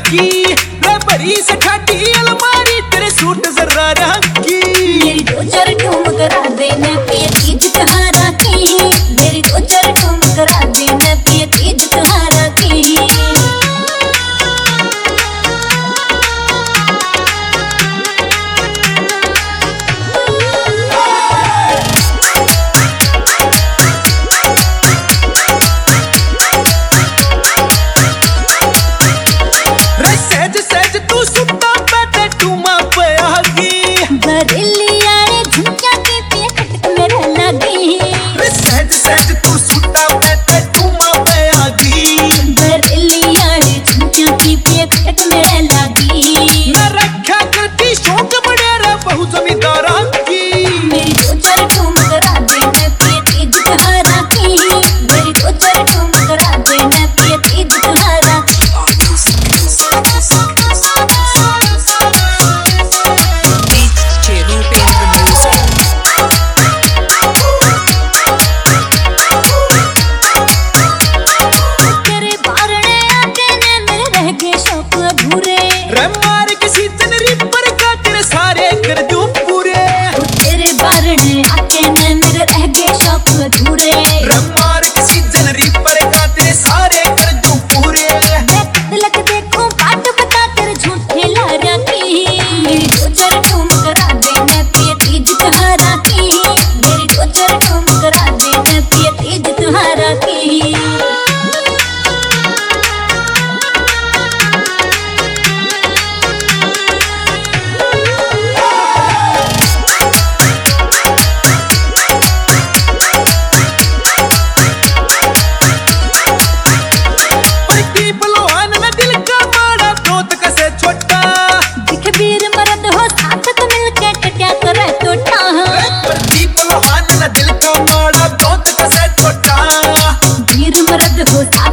की मैं बड़ी सठाटी अलमारी तेरे सूट जरा रंगी मेरी दो चार ठुमक करा देना पिया तीज त्योहारा की मेरी दो चार ठुमक करा देना पिया तीज त्योहारा की दिल का माड़ा दोस्त कसे छोटा वीर मर्द हो